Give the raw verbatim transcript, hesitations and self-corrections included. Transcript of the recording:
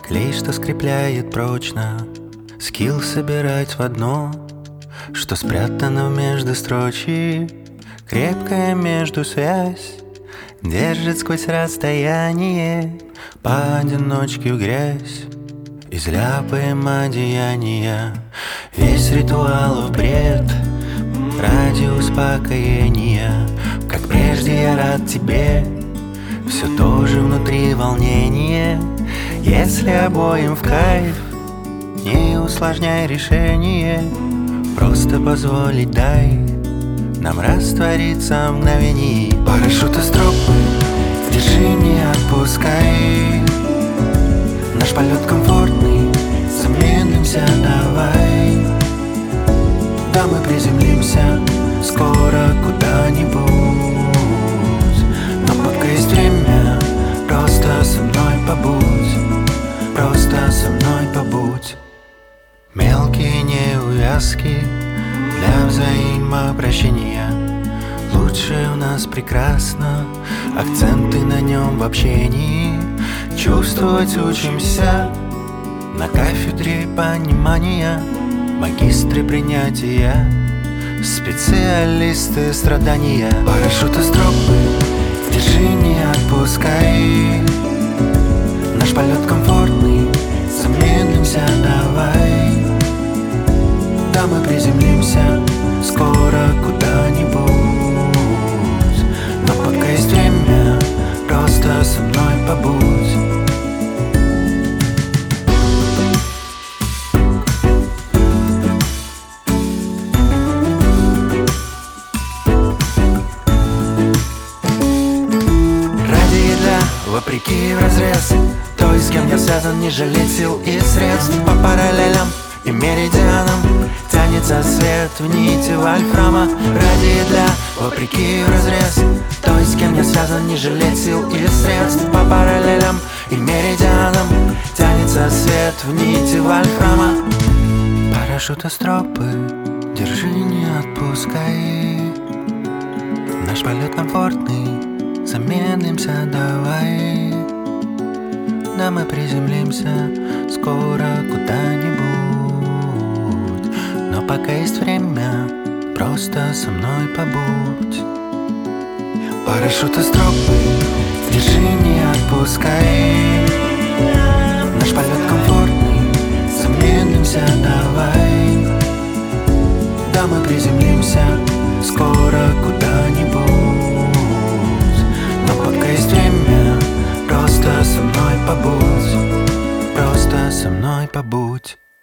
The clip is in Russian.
Клей, что скрепляет прочно, скилл собирать в одно, что спрятано в междустрочье, крепкая между связь держит сквозь расстояние, поодиночке в грязь изляпаем одеяния. Весь ритуал в бред ради успокоения. Как прежде я рад тебе, все тоже внутри волнение. Если обоим в кайф, не усложняй решение, просто позволить дай нам раствориться в мгновении. Парашют из трубы, держи, не отпускай. Наш полет комфортный, замедлимся, давай. Да, мы приземлимся скоро куда-нибудь, но пока есть время, просто со мной побудь, просто со мной побудь. Мелкие неувязки для взаимообращения. Лучше у нас прекрасно, акценты на нем в общении. Чувствовать учимся на кафедре понимания, магистры принятия, специалисты страдания. Парашют из трубы, держи, не отпускай. Наш полет комфортный, замедлимся, давай. Да, мы приземлимся скоро куда-нибудь, но пока есть время, просто со мной побудь. Вопреки вразрез той, с кем я связан, не жалеть сил и средств. По параллелям и меридианам тянется свет в нити вольфрама. Ради и для, вопреки вразрез той, с кем я связан, не жалеть сил и средств. По параллелям и меридианам тянется свет в нити вольфрама. Парашют из тропы, держи, не отпускай. Наш полет комфортный, замедлимся, давай. Да, мы приземлимся скоро куда-нибудь, но пока есть время, просто со мной побудь. Парашют из трубы, держи, не отпускай. Наш полет комфортный, замедлимся, давай. Да, мы приземлимся скоро куда-нибудь, но пока есть время, просто со мной побудь, просто со мной побудь.